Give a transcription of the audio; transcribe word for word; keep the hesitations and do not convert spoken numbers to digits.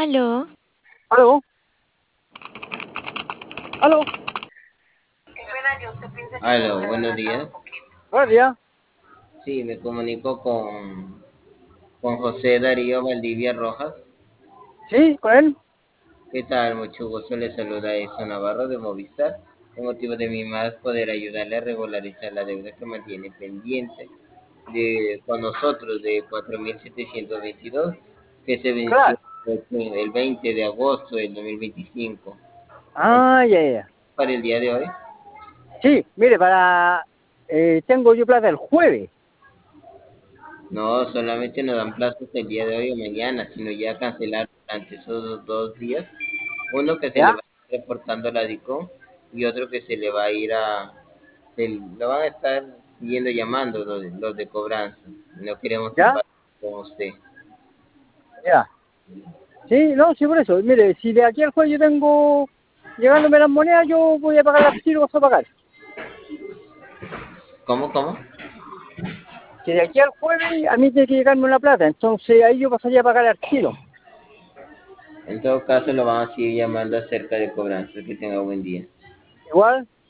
Aló. ¿Aló? ¿Aló? Aló, buenos días. Buenos días. Sí, me comunico con, con José Darío Valdivia Rojas. ¿Sí? ¿Con él? ¿Qué tal? Mucho gusto. Le saluda Eso Navarro de Movistar. El motivo de mi llamada es poder ayudarle a regularizar la deuda que mantiene pendiente de, con nosotros de cuatro mil setecientos veintidós que se venció Claro. el veinte de agosto del dos mil veinticinco. Ah, ya, ya. Para el día de hoy. Sí, mire, para... eh, tengo yo plata el jueves. No, solamente nos dan plazos el día de hoy o mañana, sino ya cancelar durante esos dos, dos días. Uno que se le ¿Ya? va a ir reportando a la DICOM y otro que se le va a ir a... Se lo van a estar siguiendo llamando los, de- los de cobranza. No queremos ¿Ya? topar con usted. Ya. Sí, no, sí, por eso. Mire, si de aquí al jueves yo tengo... Llegándome las monedas, yo voy a pagar las tiro, vas a pagar. ¿Cómo, cómo? Que de aquí al jueves a mí tiene que llegarme la plata. Entonces ahí yo pasaría a pagar al tiro. En todo caso lo van a seguir llamando acerca de cobranza. Que tenga buen día. Igual...